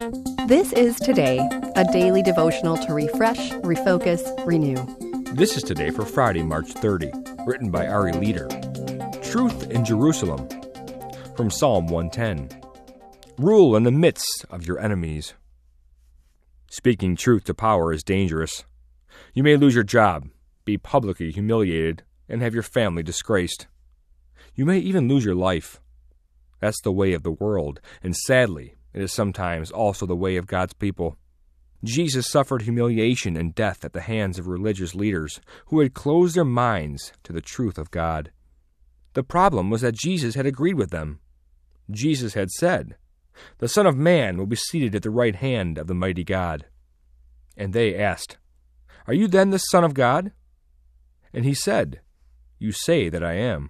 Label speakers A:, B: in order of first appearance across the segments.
A: This is Today, a daily devotional to refresh, refocus, renew.
B: This is Today for Friday, March 30, written by Ari Leader. Truth in Jerusalem, from Psalm 110. Rule in the midst of your enemies. Speaking truth to power is dangerous. You may lose your job, be publicly humiliated, and have your family disgraced. You may even lose your life. That's the way of the world, and sadly, it is sometimes also the way of God's people. Jesus suffered humiliation and death at the hands of religious leaders who had closed their minds to the truth of God. The problem was that Jesus had agreed with them. Jesus had said, "The Son of Man will be seated at the right hand of the mighty God." And they asked, "Are you then the Son of God?" And he said, "You say that I am."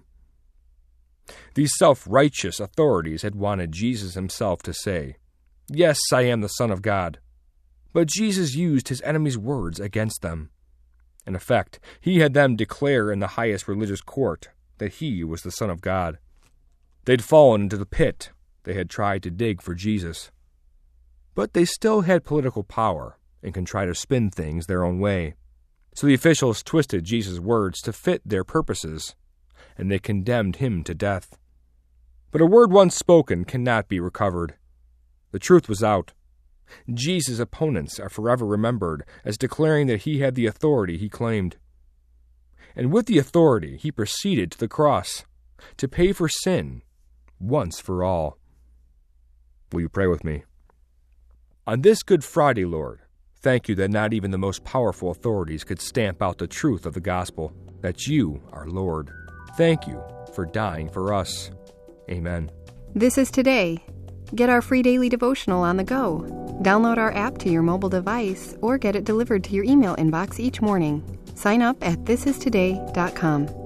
B: These self-righteous authorities had wanted Jesus himself to say, "Yes, I am the Son of God." But Jesus used his enemies' words against them. In effect, he had them declare in the highest religious court that he was the Son of God. They'd fallen into the pit they had tried to dig for Jesus. But they still had political power and could try to spin things their own way. So the officials twisted Jesus' words to fit their purposes, and they condemned him to death. But a word once spoken cannot be recovered. The truth was out. Jesus' opponents are forever remembered as declaring that he had the authority he claimed. And with the authority, he proceeded to the cross to pay for sin once for all. Will you pray with me? On this Good Friday, Lord, thank you that not even the most powerful authorities could stamp out the truth of the gospel, that you are Lord. Thank you for dying for us. Amen.
A: This is Today. Get our free daily devotional on the go. Download our app to your mobile device or get it delivered to your email inbox each morning. Sign up at thisistoday.com.